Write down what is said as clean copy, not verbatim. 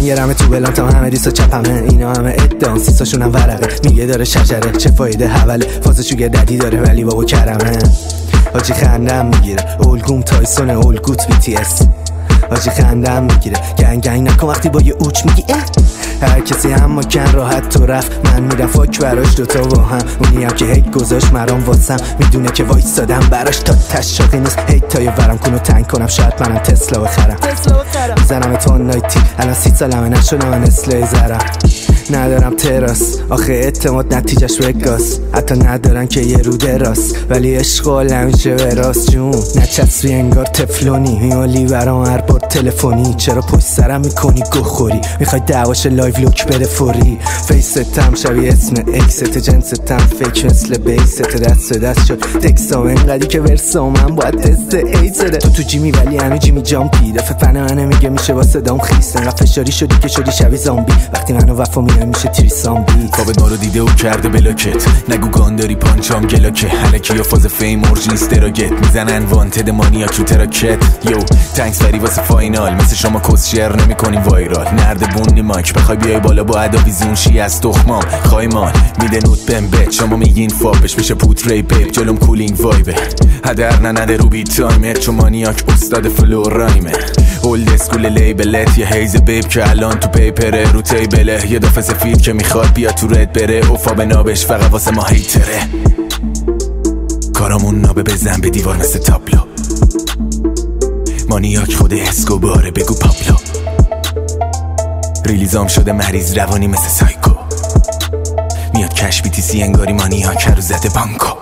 میگرم تو بلانتم همه ریسا چپمه، اینا همه ادام سیساشون هم ورقه. میگه داره شجره چه فایده حوله، فازشو گرددی داره ولی بابا کرمه. حاجی خندم میگیره الگوم تایسون الگوت BTS. حاجی خندم میگیره گنگ نکن وقتی با یه اوچ میگی هر کسی هم مکن راحت تو رفت. من میرم فاک براش دوتا با هم، اونی هم که هیت گذاشت مرام واسم، میدونه که وایسادم براش تا تشاقی نیست. هیت تا یه ورم کنو تنگ کنم، شاید منم تسلا بخرم. میزنم تون نایتی الان 30 سالمه نشدم من اسلای زرم. ندارم تراس آخه اعتماد نتیجهش وگاس، حتی ندارن که یه روده راست ولی عشق همیشه به راست. جون نچسبی انگار تفلونی، میمالی برام هر بار تلفنی. چرا پشت سرم میکنی گوخوری، میخوای دعواش لایو لوک بره فوری. فیستم شبیه اسم اکست، جنستم فیک مثل بیست. دست به دست شد تکسام انقدی که ورسام من باید تست ایزده. تو جیمی ولی همه جیمی جامپی، دفعه فن منه میگه میشه واسه دام خیست. انقدر فشاری شدی که شدی شبیه زامبی، وقتی منو وفا میشه تریسام بیت. خوابت ما رو دیده و کرده بلاکت، نگو گانداری پانچام گلاکه. حلکی یا فاز فیم اورج نیست دراگت، میزنن وانتد مانیا تو تراکت. یو تنکس فری واسه فاینال، مثل شما کس شیر نمی کنیم وایرال. نرد بونی ماک بخوای بیای بالا با اداویزون شی از تخمام خایمان. میده نوت بهم بت شما میگین فاپش میشه پوت ری پیپ جلوم کولینگ وایبه. هدر ننده رو بیت تایمه چون مانیاک استاد فلو رایمه. اولد اسکول لیبلت یه هیز بیب که الان تو پیپره رو تیبله. یه دفعه سفید که میخواد بیا تو رد بره، افا به نابش فقط واسه ما هیتره. کارامون نابه بزن به دیوار مثل تابلو، مانیاک خود اسکوباره بگو پابلو. ریلیزام شده مریض روانی مثل سایکو، میاد کش BTC انگاری مانیاک رو زده بانکو.